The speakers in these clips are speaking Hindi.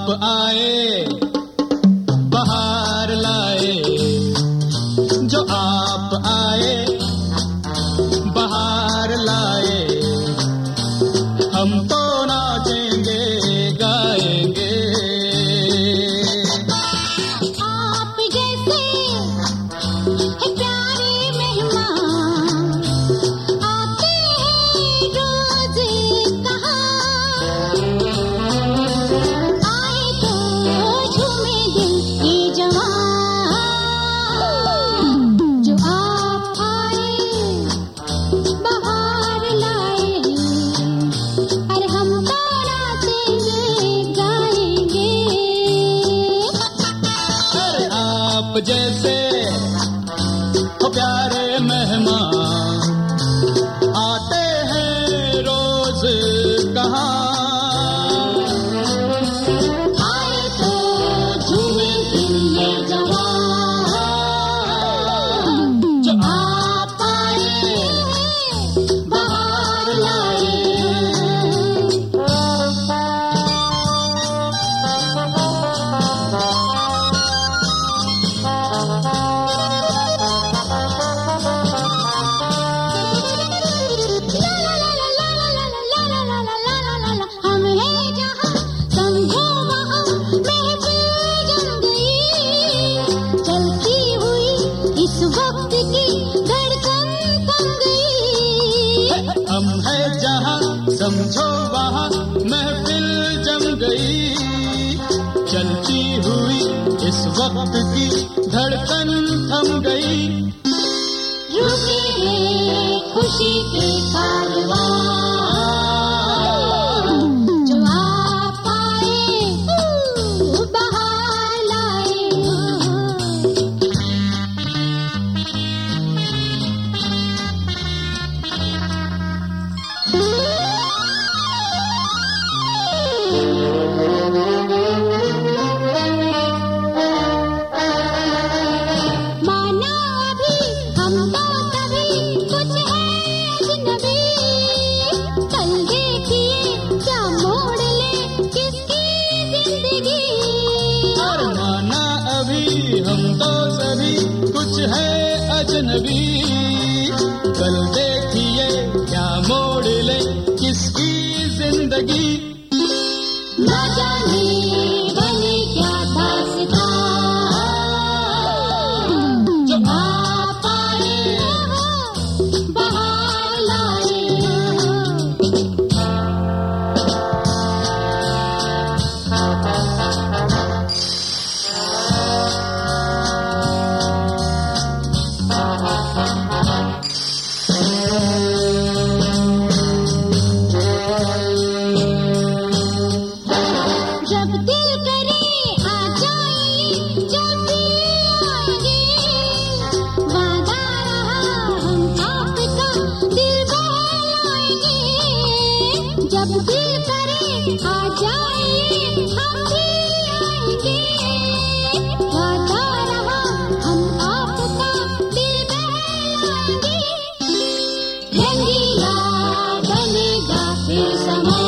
आप आए बहार लाए, जो आप आए बहार लाए, हम तो नाचेंगे गाएंगे। आप जैसे है प्यारे मेहमान आते हैं रोज कहाँ, आए तो झूमे दिल ये जवान। जो आप आए बहार लाए, अरे हम तो नाचेंगे गाएंगे। अरे आप जैसे हो प्यारे मेहमान आते हैं रोज कहाँ, आए तो झूमे दिल ये जवान। जो आप आए बहार लाए। हम हैं जहाँ समझो वहाँ महफिल जम गई, चलती हुई इस वक्त की धड़कन थम गई। हम है जहाँ समझो वहाँ महफिल जम गई, चलती हुई इस वक्त की धड़कन थम गई। रुके हैं खुशी के कारवां, जो आप आए बहार लाए। माना अभी हम तो तभी कुछ है अजनबी, कल देखिए क्या मोड़ ले किसकी जिंदगी। और माना अभी हम तो सभी कुछ है अजनबी, कल देखिए क्या मोड़ ले किसकी जिंदगी। ना जाने बने क्या दास्तां, जो आप आए बहार लाए। जब दिल करे आ जाइए, जब दिल आएंगे, वादा रहा हम आपका दिल बहलाएंगे। जब दिल करे आ जाइए, हम भी आएंगे, वादा रहा हम आपका दिल बहलाएंगे। रंगीला बनेगा फिर समा,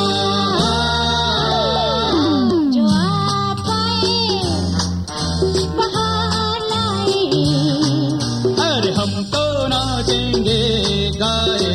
जो आप आए बहार लाए। अरे हम तो नाचेंगे गाएंगे।